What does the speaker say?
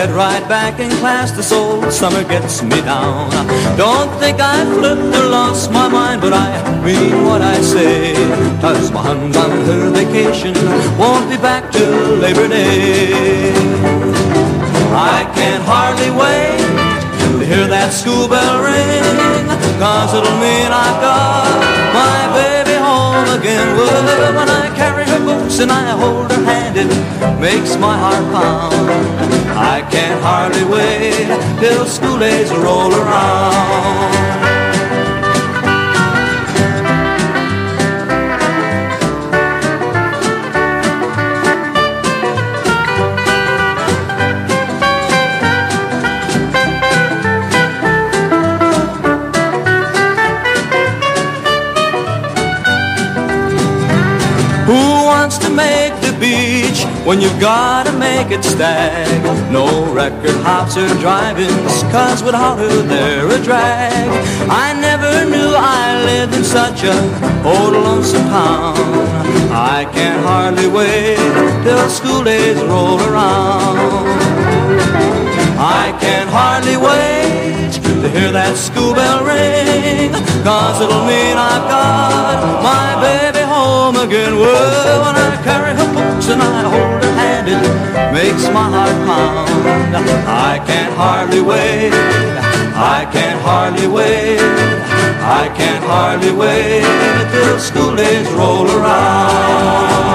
get right back in class. This old summer gets me down. Don't think I flipped or lost my mind, but I mean what I say. 'Cause my honey's on her vacation, won't be back till Labor Day. I can hardly wait to hear that school bell ring, 'cause it'll mean I've got my baby home again. Well, when I carry her books and I hold her hand, it makes my heart pound. I can't hardly wait till school days roll around. Who wants to make the beach when you've got to make it stag? No record hops or drive-ins, 'cause without her they're a drag. I never knew I lived in such a old lonesome town. I can't hardly wait till school days roll around. I can't hardly wait to hear that school bell ring, 'cause it'll mean I've got my baby home again. Well, when I carry her books and I hold her hand, it makes my heart pound. I can't hardly wait, I can't hardly wait, I can't hardly wait till school days roll around.